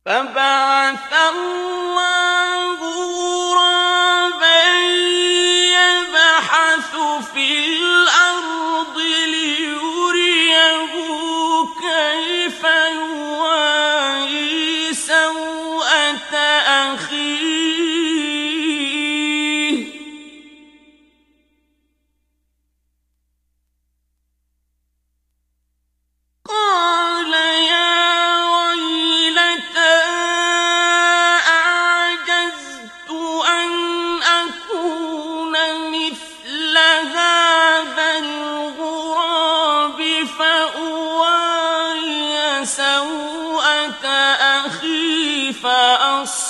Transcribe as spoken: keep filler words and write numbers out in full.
فبعث الله غرابا يبحث في الأرض ليريه كيف يواري سوءة أخيه قال يا ويلتى أعجزت أن أكون مثل هذا الغراب فأواري سوءة أخي فأصبح